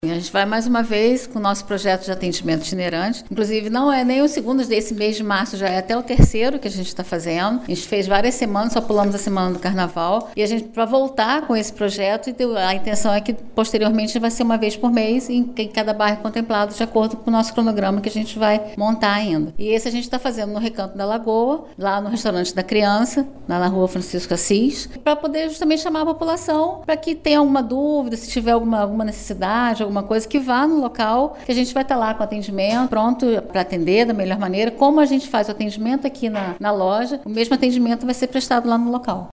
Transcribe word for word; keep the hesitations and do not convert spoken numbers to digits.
A gente vai mais uma vez com o nosso projeto de atendimento itinerante. Inclusive, não é nem o segundo desse mês de março, já é até o terceiro que a gente está fazendo. A gente fez várias semanas, só pulamos a semana do carnaval. E a gente, para voltar com esse projeto, a intenção é que posteriormente vai ser uma vez por mês, em cada bairro contemplado, de acordo com o nosso cronograma que a gente vai montar ainda. E esse a gente está fazendo no Recanto da Lagoa, lá no Restaurante da Criança, lá na Rua Francisco Assis, para poder justamente chamar a população para que tenha alguma dúvida, se tiver alguma, alguma necessidade, alguma coisa, que vá no local, que a gente vai estar lá com atendimento, pronto para atender da melhor maneira. Como a gente faz o atendimento aqui na, na loja, o mesmo atendimento vai ser prestado lá no local.